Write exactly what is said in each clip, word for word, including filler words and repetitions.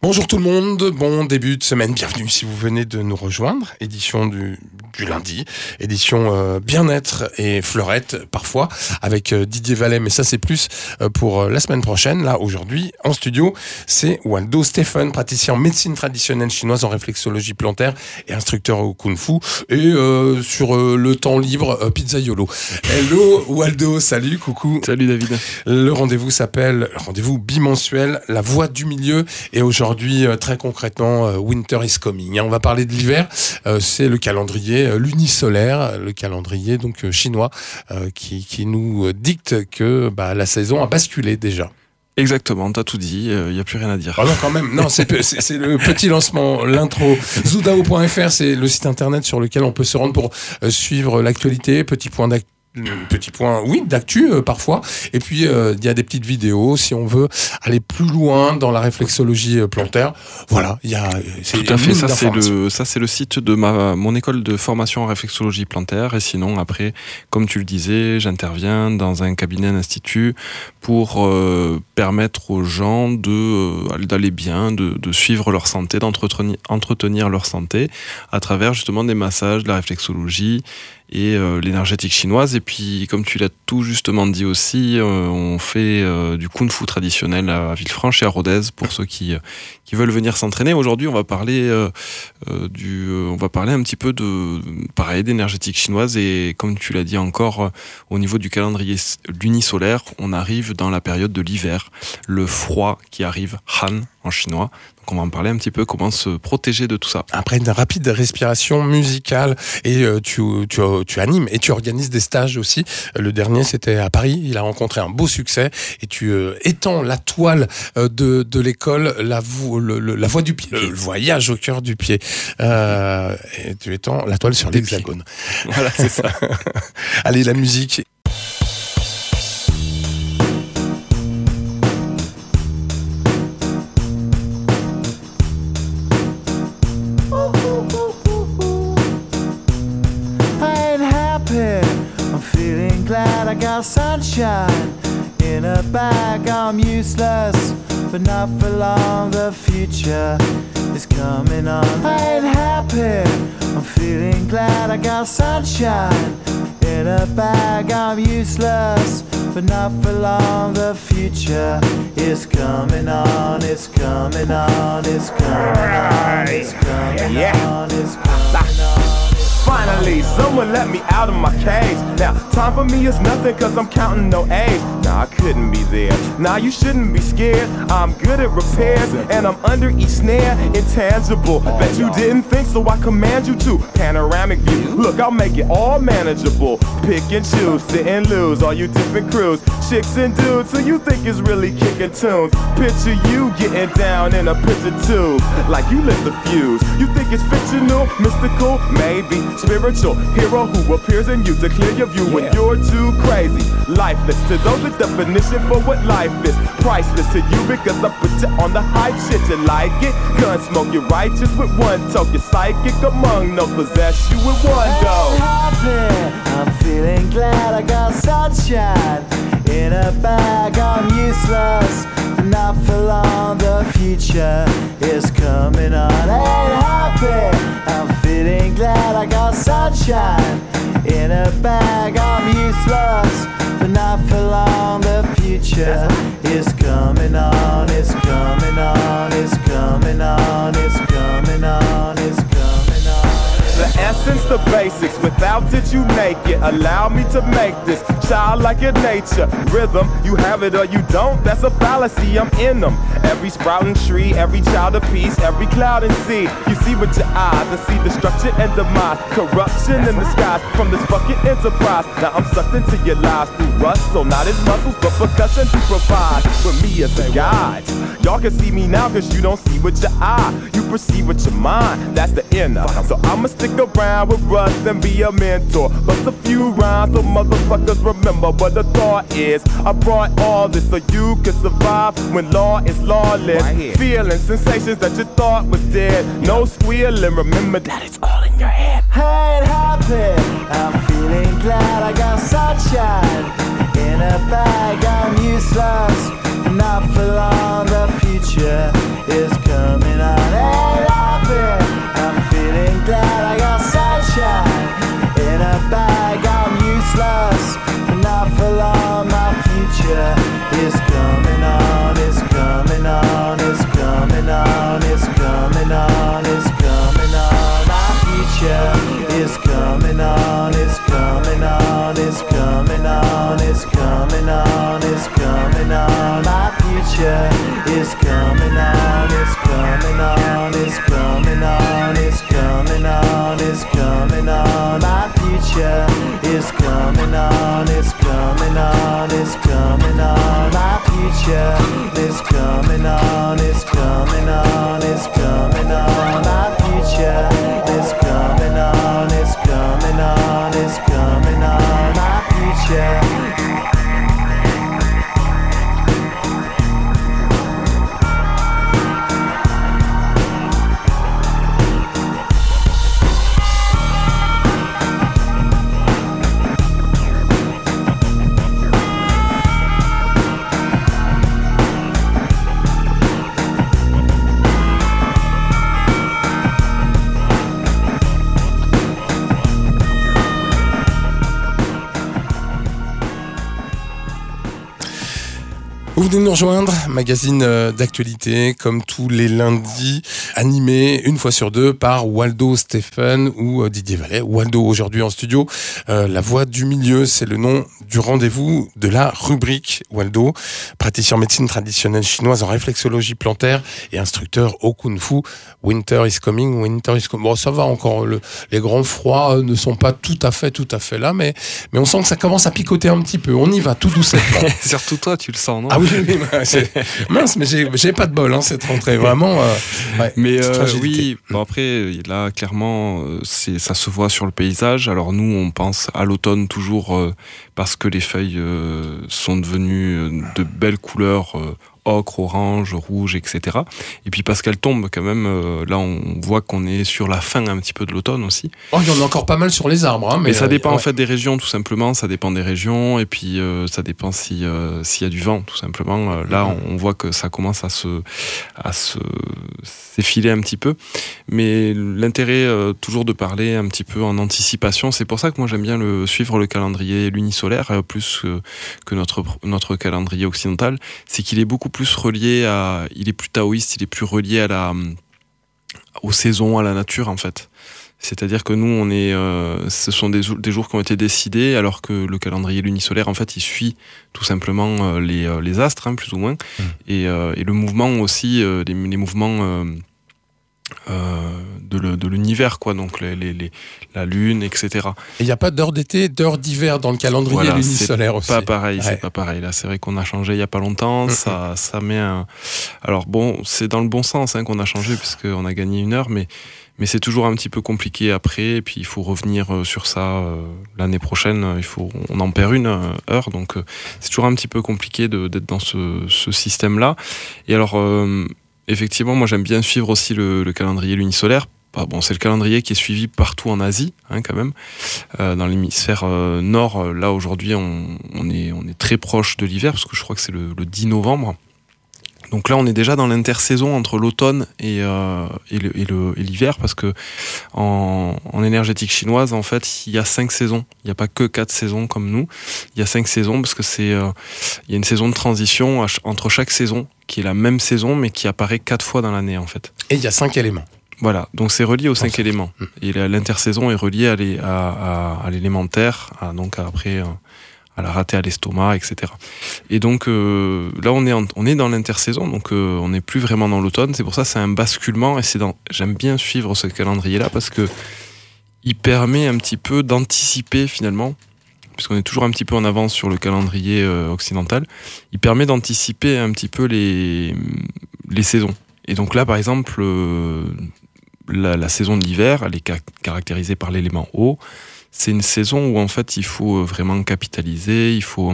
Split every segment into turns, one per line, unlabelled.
Bonjour tout le monde, bon début de semaine, bienvenue si vous venez de nous rejoindre, édition du, du lundi, édition euh, bien-être et fleurette parfois, avec euh, Didier Vallet, mais ça c'est plus euh, pour euh, la semaine prochaine. Là aujourd'hui en studio, c'est Waldo Stephen, praticien en médecine traditionnelle chinoise en réflexologie plantaire et instructeur au Kung Fu, et euh, sur euh, le temps libre, euh, pizzaiolo. Hello Waldo, salut, coucou.
Salut David.
Le rendez-vous s'appelle, le rendez-vous bimensuel, la voix du milieu, et aujourd'hui Aujourd'hui, très concrètement, Winter is coming. On va parler de l'hiver. C'est le calendrier lunisolaire, le calendrier donc chinois, qui, qui nous dicte que bah, la saison a basculé déjà.
Exactement, t'as tout dit, il euh, n'y a plus rien à dire.
Oh non, quand même, non, c'est, c'est, c'est le petit lancement, l'intro. Zoudao point f r, c'est le site internet sur lequel on peut se rendre pour euh, suivre l'actualité, petit point d'actu. Petit point, oui, d'actu euh, parfois. Et puis il euh, y a des petites vidéos si on veut aller plus loin dans la réflexologie euh, plantaire. Voilà, il y a.
C'est Tout à fait. Ça c'est le, ça c'est le site de ma mon école de formation en réflexologie plantaire. Et sinon après, comme tu le disais, j'interviens dans un cabinet d'institut pour euh, permettre aux gens de euh, d'aller bien, de, de suivre leur santé, d'entretenir entretenir leur santé à travers justement des massages, de la réflexologie et euh, l'énergétique chinoise. Et puis, comme tu l'as tout justement dit aussi, euh, on fait euh, du Kung Fu traditionnel à Villefranche et à Rodez pour ceux qui qui veulent venir s'entraîner. Aujourd'hui, on va parler euh, euh, du, euh, on va parler un petit peu de, pareil, d'énergétique chinoise. Et comme tu l'as dit encore, euh, au niveau du calendrier lunisolaire, on arrive dans la période de l'hiver, le froid qui arrive, Han en chinois. On va en parler un petit peu, comment se protéger de tout ça.
Après une rapide respiration musicale, et euh, tu, tu, tu animes et tu organises des stages aussi. Le dernier, c'était à Paris. Il a rencontré un beau succès et tu euh, étends la toile euh, de, de l'école, la, vo, le, le, la voie du pied, le voyage au cœur du pied. Euh, et tu étends la toile sur l'hexagone.
Voilà, c'est ça.
Allez, la musique.
Glad I got sunshine in a bag. I'm useless, but not for long. The future is coming on. I ain't happy. I'm feeling glad I got sunshine in a bag. I'm useless, but not for long. The future is coming on. It's coming on. It's coming on. It's coming on. It's coming on.
Finally, someone let me out of my cage. Now, time for me is nothing cause I'm counting no A's. Nah, I couldn't be there. Nah, you shouldn't be scared. I'm good at repairs and I'm under each snare. Intangible, bet you didn't think so I command you to. Panoramic view, look, I'll make it all manageable. Pick and choose, sit and lose, all you different crews. Chicks and dudes who you think is really kicking tunes. Picture you getting down in a picture tube, like you lit the fuse. You think it's fictional, mystical, maybe. Spiritual hero who appears in you to clear your view when you're too crazy. Lifeless to those, the definition for what life is. Priceless to you because I put you on the hype shit. You like it? Gun smoke, you're righteous with one toe. You're psychic among those, possess you with one go.
I'm feeling glad I got sunshine in a bag. I'm useless, not for long. The future is coming on. Ain't happy. I'm feeling glad I got sunshine in a bag. I'm useless, but not for long. The future is coming on. It's coming on. It's coming on. It's coming on. It's coming on.
The essence, the basics, without it you make it. Allow me to make this childlike in nature. Rhythm, you have it or you don't, that's a fallacy, I'm in them. Every sprouting tree, every child of peace, every cloud and sea. You see with your eyes and see destruction and demise. Corruption in the skies from this fucking enterprise. Now I'm sucked into your lives through rust, so not his muscles, but percussion to provide for me as a guide. Y'all can see me now cause you don't see with your eye. You perceive with your mind, that's the inner. So I'ma stick around with Russ and be a mentor. Bust a few rhymes so motherfuckers remember what the thought is. I brought all this so you can survive when law is lawless. Right, feeling sensations that you thought was dead. No squealing, remember that it's all in your head.
I ain't happy, I'm feeling glad I got sunshine in a bag. I'm useless, not for long. The future is coming future is coming on, it's coming on, it's coming on. My future is coming on, it's coming on, it's coming on. My future.
Vous venez de nous rejoindre, magazine d'actualité, comme tous les lundis, animé une fois sur deux par Waldo Stephen ou Didier Vallet. Waldo aujourd'hui en studio, euh, la voix du milieu, c'est le nom du rendez-vous de la rubrique. Waldo, praticien en médecine traditionnelle chinoise en réflexologie plantaire et instructeur au Kung Fu. Winter is coming, winter is coming. Bon, ça va encore, le, les grands froids ne sont pas tout à fait, tout à fait là, mais, mais on sent que ça commence à picoter un petit peu. On y va tout doucement.
Surtout toi, tu le sens, non?
Ah oui, oui, c'est... mince, mais j'ai, j'ai pas de bol, hein, cette rentrée, vraiment. Euh, ouais,
mais euh, oui, bon après, là, clairement, c'est, ça se voit sur le paysage. Alors nous, on pense à l'automne toujours euh, parce que les feuilles euh, sont devenues de belles couleurs. Euh, ocre, orange, rouge, et cetera. Et puis parce qu'elle tombe quand même, euh, là on voit qu'on est sur la fin un petit peu de l'automne aussi.
Oh, il y en a encore pas mal sur les arbres. Hein, mais
et ça dépend
euh, ouais.
en fait des régions tout simplement, ça dépend des régions et puis euh, ça dépend si, euh, s'il y a du vent tout simplement. Euh, là mm-hmm. on, on voit que ça commence à se, à se s'effiler un petit peu. Mais l'intérêt euh, toujours de parler un petit peu en anticipation, c'est pour ça que moi j'aime bien le, suivre le calendrier lunisolaire euh, plus que, que notre, notre calendrier occidental, c'est qu'il est beaucoup plus relié à, il est plus taoïste, il est plus relié à la, aux saisons, à la nature en fait. C'est-à-dire que nous, on est, euh, ce sont des, des jours qui ont été décidés, alors que le calendrier lunisolaire, en fait, il suit tout simplement euh, les, euh, les astres, hein, plus ou moins, mmh. et, euh, et le mouvement aussi, euh, les, les mouvements euh, euh, de, le, de l'univers, quoi. Donc les, les, les, la lune, et cetera.
Et il n'y a pas d'heure d'été, d'heure d'hiver dans le calendrier voilà, lunisolaire aussi.
C'est pas pareil, ouais. c'est pas pareil. Là, c'est vrai qu'on a changé il y a pas longtemps. Mmh. Ça, ça met un. Alors bon, c'est dans le bon sens hein, qu'on a changé puisqu'on a gagné une heure, mais. Mais c'est toujours un petit peu compliqué après, et puis il faut revenir sur ça euh, l'année prochaine. Il faut, on en perd une euh, heure, donc euh, c'est toujours un petit peu compliqué de, d'être dans ce, ce système-là. Et alors, euh, effectivement, moi j'aime bien suivre aussi le, le calendrier lunisolaire. Bah, bon, c'est le calendrier qui est suivi partout en Asie, hein, quand même. Euh, dans l'hémisphère euh, nord, là aujourd'hui, on, on, est, on est très proche de l'hiver, parce que je crois que c'est le, le dix novembre. Donc là, on est déjà dans l'intersaison entre l'automne et, euh, et, le, et, le, et l'hiver, parce que en, en énergétique chinoise, en fait, il y a cinq saisons. Il n'y a pas que quatre saisons comme nous. Il y a cinq saisons parce que c'est, euh, il y a une saison de transition entre chaque saison, qui est la même saison, mais qui apparaît quatre fois dans l'année, en fait.
Et il y a cinq éléments.
Voilà, donc c'est relié aux cinq enfin, éléments. Hum. Et l'intersaison est reliée à, les, à, à, à l'élémentaire, à, donc après... Euh, à la rater à l'estomac, et cetera. Et donc euh, là, on est, en, on est dans l'intersaison, donc euh, on n'est plus vraiment dans l'automne. C'est pour ça que c'est un basculement, et c'est dans, j'aime bien suivre ce calendrier-là, parce que il permet un petit peu d'anticiper finalement, puisqu'on est toujours un petit peu en avance sur le calendrier euh, occidental, il permet d'anticiper un petit peu les, les saisons. Et donc là, par exemple, euh, la, la saison de l'hiver, elle est ca- caractérisée par l'élément eau. C'est une saison où en fait il faut vraiment capitaliser, il faut,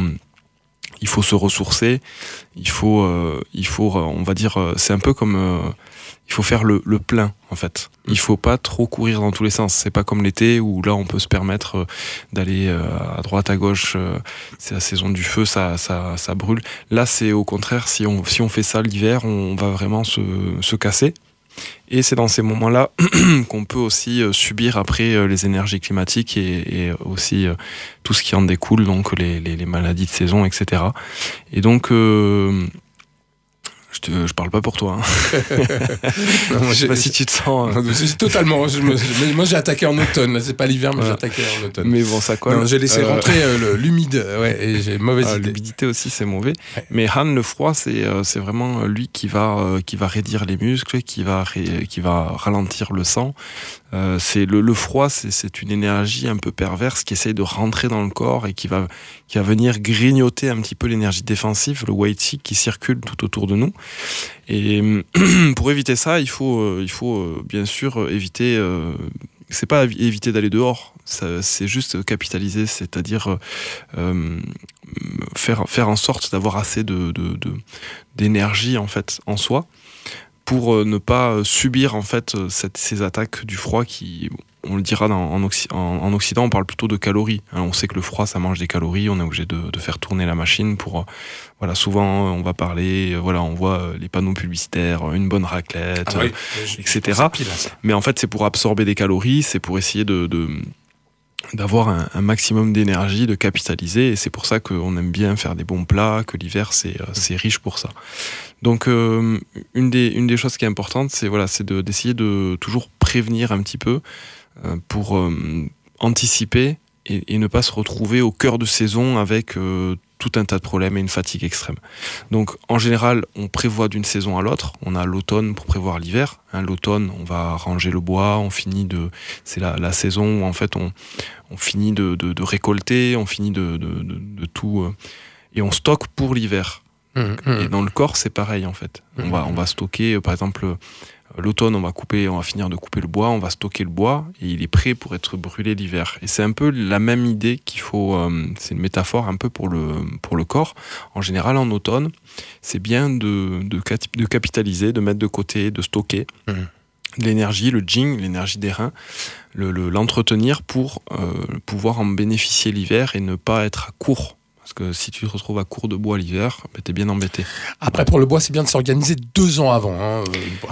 il faut se ressourcer, il faut, euh, il faut, on va dire, c'est un peu comme, euh, il faut faire le, le plein en fait. Il faut pas trop courir dans tous les sens. C'est pas comme l'été où là on peut se permettre d'aller à droite à gauche. C'est la saison du feu, ça, ça, ça brûle. Là c'est au contraire, si on, si on fait ça l'hiver, on va vraiment se, se casser. Et c'est dans ces moments-là qu'on peut aussi subir après les énergies climatiques et, et aussi tout ce qui en découle, donc les, les, les maladies de saison, et cetera. Et donc, euh, Je, te, je parle pas pour toi. Hein. non, moi, je sais pas si tu te sens.
Euh... Je suis totalement. Je me, moi, j'ai attaqué en automne. Là, c'est pas l'hiver, mais ouais. j'ai attaqué en automne.
Mais bon, ça colle.
Non, j'ai laissé euh... rentrer euh, l'humide. Ouais, et j'ai mauvaise
ah,
idée.
L'humidité aussi, c'est mauvais.
Ouais.
Mais Han, le froid, c'est euh, c'est vraiment lui qui va euh, qui va raidir les muscles, qui va ré, qui va ralentir le sang. Euh, c'est le, le froid, c'est, c'est une énergie un peu perverse qui essaye de rentrer dans le corps et qui va qui va venir grignoter un petit peu l'énergie défensive, le Wei Qi qui circule tout autour de nous. Et pour éviter ça, il faut, euh, il faut euh, bien sûr éviter. Euh, c'est pas éviter d'aller dehors, ça, c'est juste capitaliser, c'est-à-dire euh, faire faire en sorte d'avoir assez de, de, de d'énergie en fait en soi pour euh, ne pas subir en fait cette, ces attaques du froid qui, on le dira dans, en, Occ- en, en Occident, on parle plutôt de calories. Hein, on sait que le froid, ça mange des calories. On est obligé de, de faire tourner la machine pour, euh, voilà, souvent on va parler, euh, voilà, on voit euh, les panneaux publicitaires, une bonne raclette, ah oui, euh, je, et cetera. Je Mais en fait, c'est pour absorber des calories, c'est pour essayer de, de d'avoir un, un maximum d'énergie, de capitaliser, et c'est pour ça qu'on aime bien faire des bons plats, que l'hiver c'est, euh, c'est riche pour ça. Donc euh, une des une des choses qui est importante, c'est voilà, c'est de, d'essayer de toujours prévenir un petit peu euh, pour euh, anticiper et, et ne pas se retrouver au cœur de saison avec euh, tout un tas de problèmes et une fatigue extrême. Donc en général, on prévoit d'une saison à l'autre. On a l'automne pour prévoir l'hiver. Hein, l'automne, on va ranger le bois, on finit de, c'est la, la saison où en fait on on finit de de, de récolter, on finit de de, de, de tout euh, et on stocke pour l'hiver. Mmh, mmh. Et dans le corps, c'est pareil en fait. On mmh. va on va stocker, euh, par exemple. L'automne, on va couper, on va finir de couper le bois, on va stocker le bois et il est prêt pour être brûlé l'hiver. Et c'est un peu la même idée qu'il faut. Euh, c'est une métaphore un peu pour le pour le corps. En général, en automne, c'est bien de de, de capitaliser, de mettre de côté, de stocker mmh. l'énergie, le jing, l'énergie des reins, le, le, l'entretenir pour euh, pouvoir en bénéficier l'hiver et ne pas être à court. Parce que si tu te retrouves à court de bois l'hiver, bah t'es bien embêté.
Après, pour le bois, c'est bien de s'organiser deux ans avant. Hein.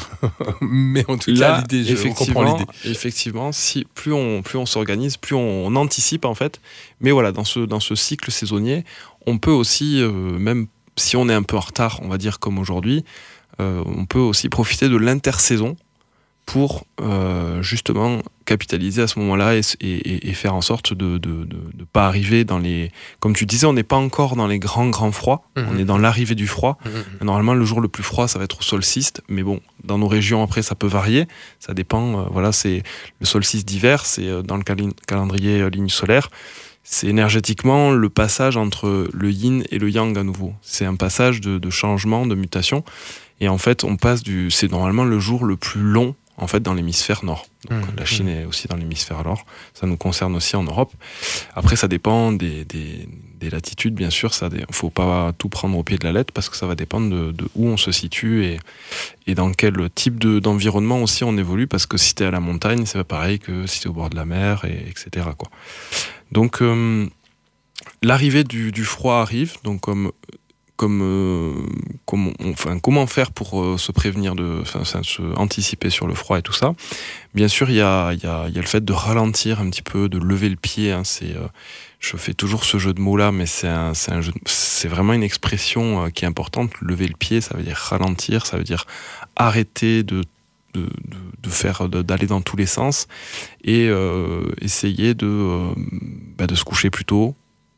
Mais en tout
Là,
cas, l'idée, je comprends l'idée.
Effectivement, si, plus, on, plus on s'organise, plus on, on anticipe en fait. Mais voilà, dans ce, dans ce cycle saisonnier, on peut aussi, euh, même si on est un peu en retard, on va dire comme aujourd'hui, euh, on peut aussi profiter de l'intersaison pour euh, justement capitaliser à ce moment-là et, et, et faire en sorte de ne de, de, de pas arriver dans les... Comme tu disais, on n'est pas encore dans les grands, grands froids, mmh. on est dans l'arrivée du froid. Mmh. Normalement, le jour le plus froid, ça va être au solstice, mais bon, dans nos régions, après, ça peut varier, ça dépend. Euh, voilà, c'est le solstice d'hiver, c'est euh, dans le cal- calendrier euh, ligne solaire, c'est énergétiquement le passage entre le yin et le yang à nouveau. C'est un passage de, de changement, de mutation, et en fait, on passe du... C'est normalement le jour le plus long en fait dans l'hémisphère nord. Donc, mmh, la Chine mmh. est aussi dans l'hémisphère nord. Ça nous concerne aussi en Europe. Après, ça dépend des, des, des latitudes, bien sûr. Il ne faut pas tout prendre au pied de la lettre parce que ça va dépendre de, de où on se situe et, et dans quel type de, d'environnement aussi on évolue. Parce que si tu es à la montagne, c'est pas pareil que si tu es au bord de la mer, et, etc. quoi. Donc, euh, l'arrivée du, du froid arrive. Donc, comme... Comme, euh, comme on, enfin, comment faire pour euh, se prévenir, de, enfin, se anticiper sur le froid et tout ça. Bien sûr, il y a, y, a, y a le fait de ralentir un petit peu, de lever le pied. Hein, c'est, euh, je fais toujours ce jeu de mots-là, mais c'est, un, c'est, un jeu, c'est vraiment une expression euh, qui est importante. Lever le pied, ça veut dire ralentir, ça veut dire arrêter de, de, de, de faire, de, d'aller dans tous les sens et euh, essayer de, euh, bah, de se coucher plus tôt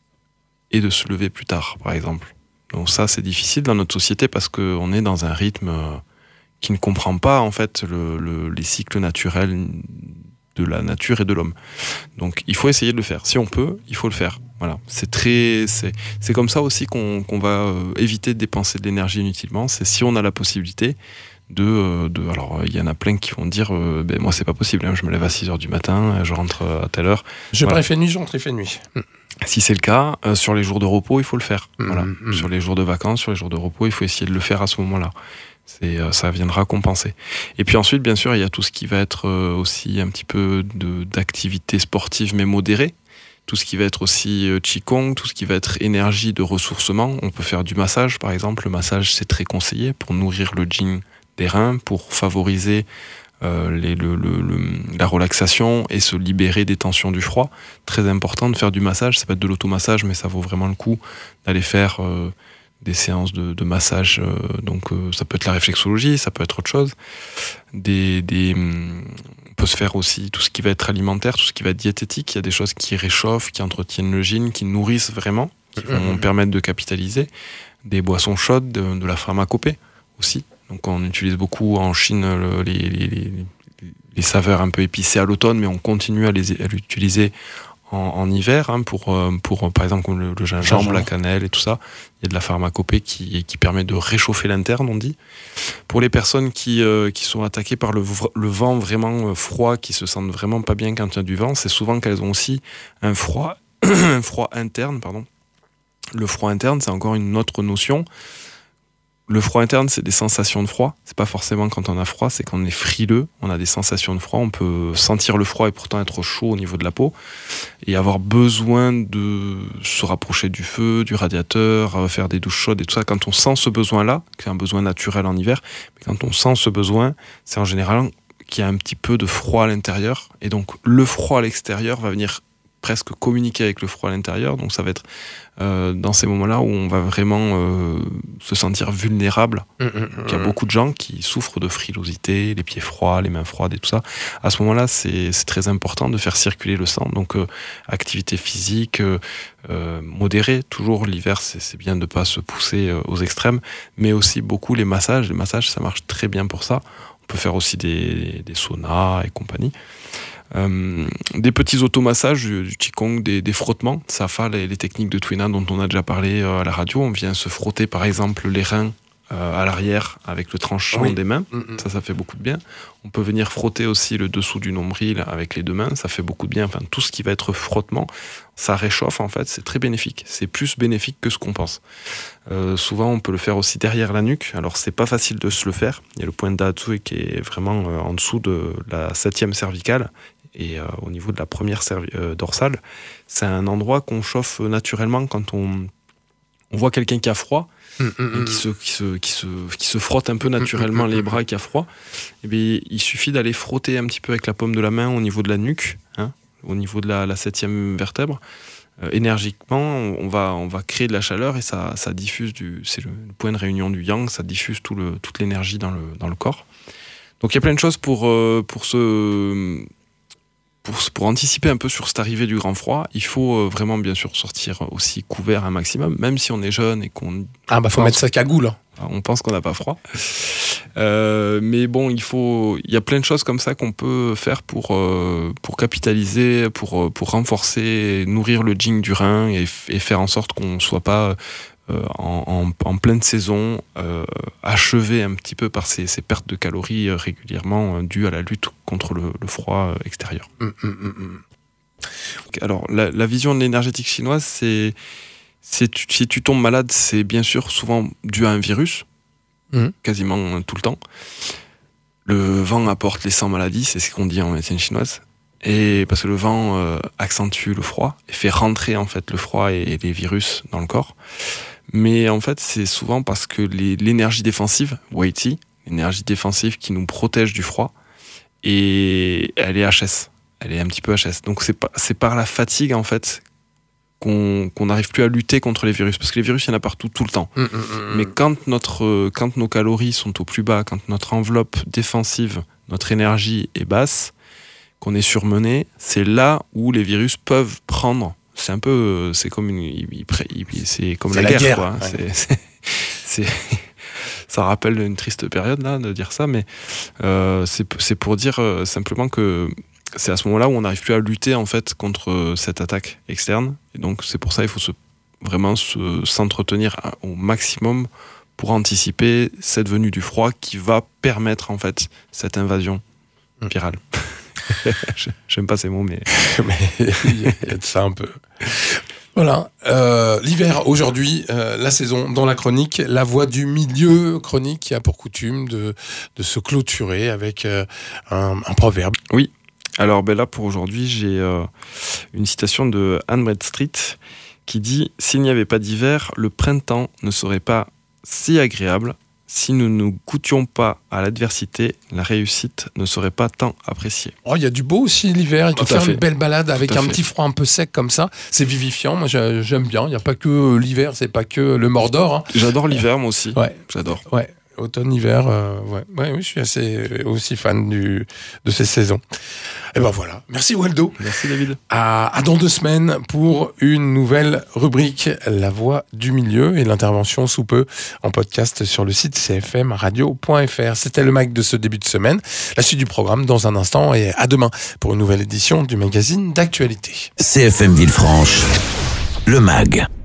et de se lever plus tard, par exemple. Donc ça, c'est difficile dans notre société parce qu'on est dans un rythme qui ne comprend pas en fait le, le, les cycles naturels de la nature et de l'homme. Donc il faut essayer de le faire. Si on peut, il faut le faire. Voilà. C'est très, c'est, c'est comme ça aussi qu'on, qu'on va éviter de dépenser de l'énergie inutilement. C'est si on a la possibilité de, de alors il y en a plein qui vont dire euh, ben moi c'est pas possible. Hein, je me lève à six heures du matin, je rentre à telle heure.
Je voilà. préfère nuit, je rentre et fais nuit.
Si c'est le cas, euh, sur les jours de repos, il faut le faire. Mmh, voilà. Mmh. Sur les jours de vacances, sur les jours de repos, il faut essayer de le faire à ce moment-là. C'est, euh, ça viendra compenser. Et puis ensuite, bien sûr, il y a tout ce qui va être euh, aussi un petit peu de, d'activité sportive, mais modérée. Tout ce qui va être aussi euh, Qigong, tout ce qui va être énergie de ressourcement. On peut faire du massage, par exemple. Le massage, c'est très conseillé pour nourrir le jing des reins, pour favoriser Euh, les, le, le, le, la relaxation et se libérer des tensions du froid. Très important de faire du massage, ça peut être de l'automassage, mais ça vaut vraiment le coup d'aller faire euh, des séances de, de massage, euh, donc euh, ça peut être la réflexologie, ça peut être autre chose. Des, des, on peut se faire aussi tout ce qui va être alimentaire, tout ce qui va être diététique. Il y a des choses qui réchauffent, qui entretiennent le gym, qui nourrissent vraiment, qui vont mmh. permettre de capitaliser. Des boissons chaudes, de, de la pharmacopée aussi. Donc on utilise beaucoup en Chine le, les, les, les, les saveurs un peu épicées à l'automne, mais on continue à les à l'utiliser en, en hiver hein, pour, pour par exemple comme le, le gingembre, gingembre, la cannelle et tout ça. Il y a de la pharmacopée qui, qui permet de réchauffer l'interne, on dit. Pour les personnes qui, euh, qui sont attaquées par le, le vent vraiment froid, qui se sentent vraiment pas bien quand il y a du vent, c'est souvent qu'elles ont aussi un froid, un froid interne, pardon. Le froid interne, c'est encore une autre notion. Le froid interne, c'est des sensations de froid. C'est pas forcément quand on a froid, c'est quand on est frileux. On a des sensations de froid. On peut sentir le froid et pourtant être chaud au niveau de la peau. Et avoir besoin de se rapprocher du feu, du radiateur, faire des douches chaudes et tout ça. Quand on sent ce besoin-là, qui est un besoin naturel en hiver, mais quand on sent ce besoin, c'est en général qu'il y a un petit peu de froid à l'intérieur. Et donc, le froid à l'extérieur va venir presque communiquer avec le froid à l'intérieur, donc ça va être euh, dans ces moments-là où on va vraiment euh, se sentir vulnérable. Mmh, mmh, Il y a beaucoup de gens qui souffrent de frilosité, les pieds froids, les mains froides et tout ça. À ce moment-là, c'est, c'est très important de faire circuler le sang, donc euh, activité physique euh, euh, modérée, toujours l'hiver, c'est, c'est bien de ne pas se pousser euh, aux extrêmes, mais aussi beaucoup les massages. Les massages, ça marche très bien pour ça. On peut faire aussi des, des saunas et compagnie. Euh, des petits automassages, du, du Qigong, des, des frottements, ça fait les, les techniques de Twina dont on a déjà parlé euh, à la radio. On vient se frotter par exemple les reins euh, à l'arrière avec le tranchant oui. des mains, mmh. ça, ça fait beaucoup de bien. On peut venir frotter aussi le dessous du nombril avec les deux mains, ça fait beaucoup de bien. Enfin, tout ce qui va être frottement, ça réchauffe en fait, c'est très bénéfique. C'est plus bénéfique que ce qu'on pense. Euh, souvent, on peut le faire aussi derrière la nuque. Alors, c'est pas facile de se le faire. Il y a le point d'Atsui qui est vraiment euh, en dessous de la septième cervicale. Et euh, au niveau de la première cervi- euh, dorsale, c'est un endroit qu'on chauffe naturellement quand on, on voit quelqu'un qui a froid mmh, mmh, et qui se, qui, se, qui, se, qui se frotte un peu naturellement mmh, les bras qui a froid. Et bien, il suffit d'aller frotter un petit peu avec la paume de la main au niveau de la nuque, hein, au niveau de la, la septième vertèbre. Euh, énergiquement, on va, on va créer de la chaleur et ça, ça diffuse, du, c'est le point de réunion du yang, ça diffuse tout le, toute l'énergie dans le, dans le corps. Donc il y a plein de choses pour, euh, pour se... Pour, pour anticiper un peu sur cette arrivée du grand froid, il faut euh, vraiment bien sûr sortir aussi couvert un maximum, même si on est jeune et qu'on...
Ah bah faut pense, mettre sa cagoule.
On pense qu'on n'a pas froid. Euh, mais bon, il faut, il y a plein de choses comme ça qu'on peut faire pour, euh, pour capitaliser, pour, pour renforcer, nourrir le jing du rein et, et faire en sorte qu'on ne soit pas... Euh, en, en, en pleine saison, euh, achevé un petit peu par ces, ces pertes de calories euh, régulièrement euh, dues à la lutte contre le, le froid euh, extérieur. Mmh, mmh, mmh. Alors, la, la vision de l'énergétique chinoise, c'est, c'est tu, si tu tombes malade, c'est bien sûr souvent dû à un virus, mmh. quasiment tout le temps. Le vent apporte les cent maladies, c'est ce qu'on dit en médecine chinoise. Et parce que le vent euh, accentue le froid et fait rentrer en fait le froid et, et les virus dans le corps. Mais en fait, c'est souvent parce que les, l'énergie défensive, Weiqi, l'énergie défensive qui nous protège du froid, et elle est H S. Elle est un petit peu H S. Donc c'est, pas, c'est par la fatigue en fait qu'on qu'on n'arrive plus à lutter contre les virus, parce que les virus il y en a partout tout le temps. Mmh, mmh, Mais quand notre quand nos calories sont au plus bas, quand notre enveloppe défensive, notre énergie est basse, qu'on est surmené, c'est là où les virus peuvent prendre. C'est un peu, c'est comme une, il, il, c'est comme c'est la, la guerre, guerre quoi. Ouais. C'est, c'est, c'est, ça rappelle une triste période là de dire ça, mais euh, c'est, c'est pour dire euh, simplement que c'est à ce moment-là où on n'arrive plus à lutter en fait contre cette attaque externe. Et donc c'est pour ça qu'il faut se, vraiment se, s'entretenir au maximum pour anticiper cette venue du froid qui va permettre en fait cette invasion virale. J'aime pas ces mots, mais
il y a de ça un peu. Voilà, euh, l'hiver aujourd'hui, euh, la saison dans la chronique, la voix du milieu chronique qui a pour coutume de, de se clôturer avec euh, un, un proverbe.
Oui, alors ben là pour aujourd'hui j'ai euh, une citation de Anne Bradstreet qui dit « S'il n'y avait pas d'hiver, le printemps ne serait pas si agréable. si nous ne goûtions pas à l'adversité, la réussite ne serait pas tant appréciée.
Oh, il y a du beau aussi l'hiver, il faut faire
fait.
une belle balade avec
Tout à
un
fait.
petit froid un peu sec comme ça, c'est vivifiant, moi j'aime bien, il n'y a pas que l'hiver, c'est pas que le Mordor. Hein.
J'adore l'hiver moi aussi,
Ouais.
j'adore.
Ouais. Automne, hiver, euh, ouais. ouais, oui, je suis assez aussi fan du, de ces saisons. Et ben voilà. Merci Waldo.
Merci David.
À, à dans deux semaines pour une nouvelle rubrique, La Voix du Milieu, et l'intervention sous peu en podcast sur le site c f m radio point f r. C'était le mag de ce début de semaine. La suite du programme dans un instant, et à demain pour une nouvelle édition du magazine d'actualité.
C F M Villefranche, le mag.